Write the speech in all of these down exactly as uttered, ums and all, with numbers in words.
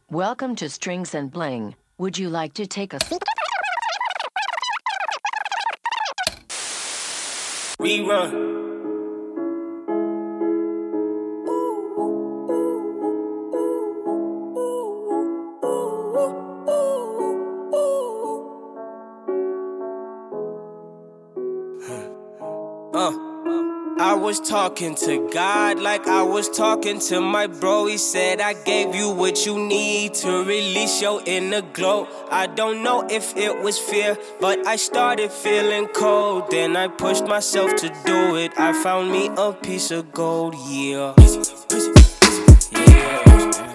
Welcome to Strings and Bling. Would you like to take a rerun? Uh, I was talking to God like I was talking to my bro. He said I gave you what you need to release your inner glow. I don't know if it was fear, but I started feeling cold. Then I pushed myself to do it. I found me a piece of gold, yeah. Yeah.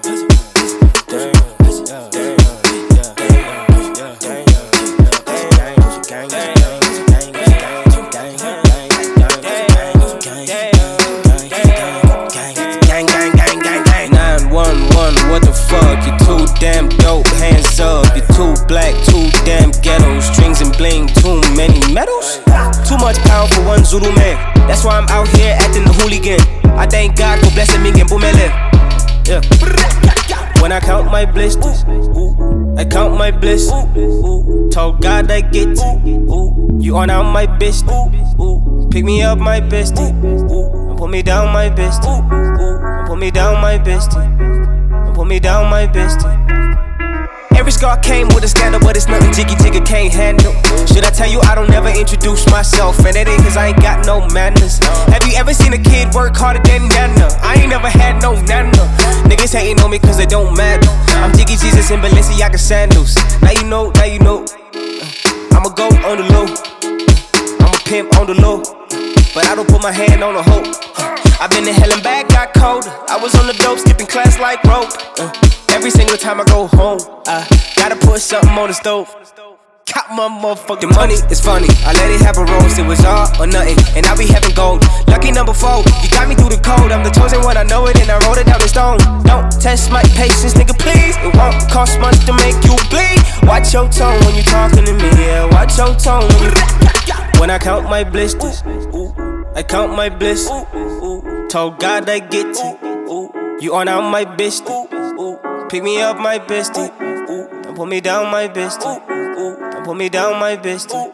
What the fuck, you're too damn dope, hands up. You're too black, too damn ghetto. Strings and bling, too many medals. Too much power for one Zulu man. That's why I'm out here acting the hooligan. I thank God for blessing me and Bumele. Yeah. When I count my blisters, I count my bliss. Told God I get it. You on out my bitch. Pick me up my bestie. And put me down my bestie. And put me down my bestie. Put me down, my bestie. Every scar came with a scandal, but it's nothing Jiggy Jigga can't handle. Should I tell you I don't never introduce myself? And it ain't cause I ain't got no manners. Have you ever seen a kid work harder than Nana? I ain't never had no Nana. Niggas hating on me cause it don't matter. I'm Jiggy Jesus in Balenciaga sandals. Now you know, now you know. I'ma go on the low. I'm a pimp on the low. But I don't put my hand on the hoe. I've been to hell and back, got colder. I was on the dope, skipping class like rope. uh, Every single time I go home, I gotta put something on the stove. Got my motherfucking money, it's funny. I let it have a roast, it was all or nothing. And I be having gold, lucky number four. You got me through the code, I'm the chosen one, I know it. And I wrote it down in stone. Don't test my patience, nigga, please. It won't cost much to make you bleed. Watch your tone when you talking to me, yeah. Watch your tone when you When I count my blisters, I count my bliss. Told God I get it. You on out my bestie. Pick me up my bestie. And put me down my bestie. And put me down my bestie.